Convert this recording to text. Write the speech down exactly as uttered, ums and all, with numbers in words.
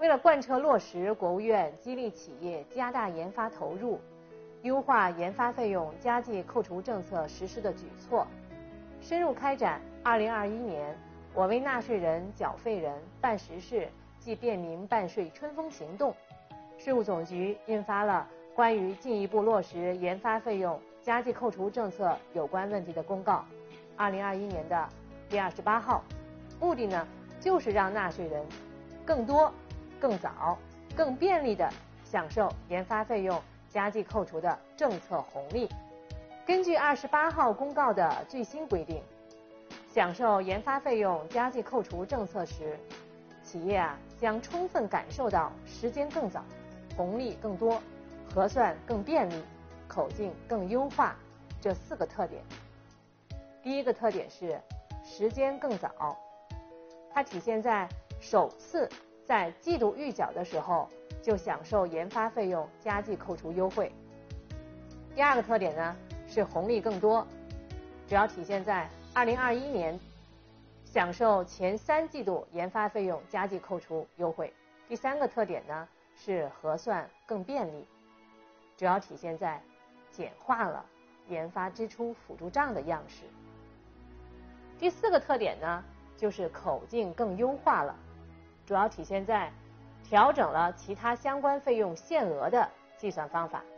为了贯彻落实国务院激励企业加大研发投入、优化研发费用加计扣除政策实施的举措，深入开展二零二一年我为纳税人、缴费人办实事即便民办税春风行动，税务总局印发了关于进一步落实研发费用加计扣除政策有关问题的公告，二零二一年的第二十八号，目的呢就是让纳税人更多、更早、更便利地享受研发费用加计扣除的政策红利。根据二十八号公告的最新规定，享受研发费用加计扣除政策时，企业啊将充分感受到时间更早、红利更多、核算更便利、口径更优化这四个特点。第一个特点是时间更早，它体现在首次在季度预缴的时候就享受研发费用加计扣除优惠。第二个特点呢是红利更多，主要体现在二零二一年享受前三季度研发费用加计扣除优惠。第三个特点呢是核算更便利，主要体现在简化了研发支出辅助账的样式。第四个特点呢就是口径更优化了，主要体现在调整了其他相关费用限额的计算方法。